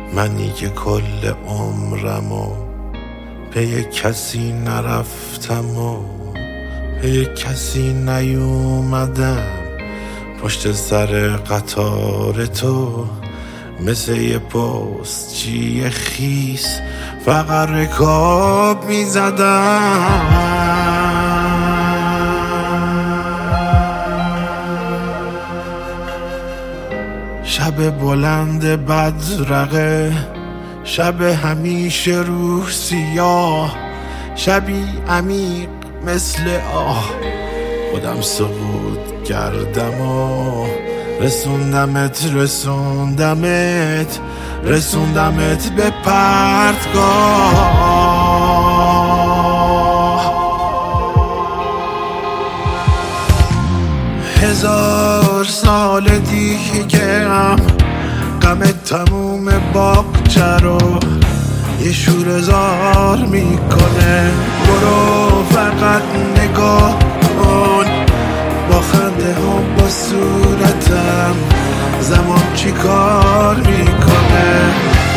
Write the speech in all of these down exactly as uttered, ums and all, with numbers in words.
منی که کل عمرمو پی کسی نرفتم و پی کسی نیومدم، پشت سر قطار تو مثل یه پستچی خیس فقط رکاب میزدم. شب بلند بدرقه، شب همیشه روح سیاه، شبی عمیق مثل آه، خودم سقوط کردم و رسوندمت رسوندمت رسوندمت به پرتگاه. هزار سال دیگه هم غم تموم باغچه رو یه شوره‌زار میکنه. برو فقط نگاه کن با خنده ها با صورتم زمان چی کار میکنه.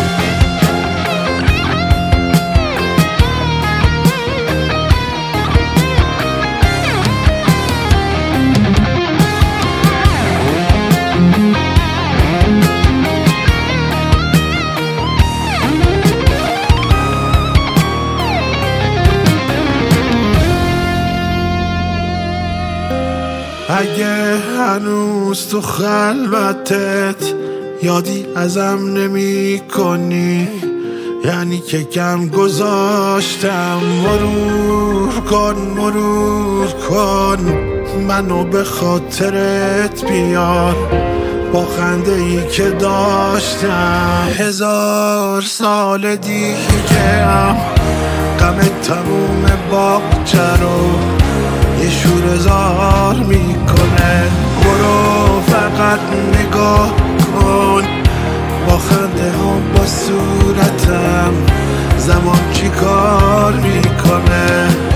اگه هنوز تو خلوتت یادی ازم نمی کنی، یعنی که کم گذاشتم. مرور کن مرور کن منو به خاطرت بیار با خنده ای که داشتم. هزار سال دیگه هم غم تموم باغچه رو یه شوره‌زار میکنه. برو فقط نگاه کن با خنده ها با صورتم زمان چی کار میکنه.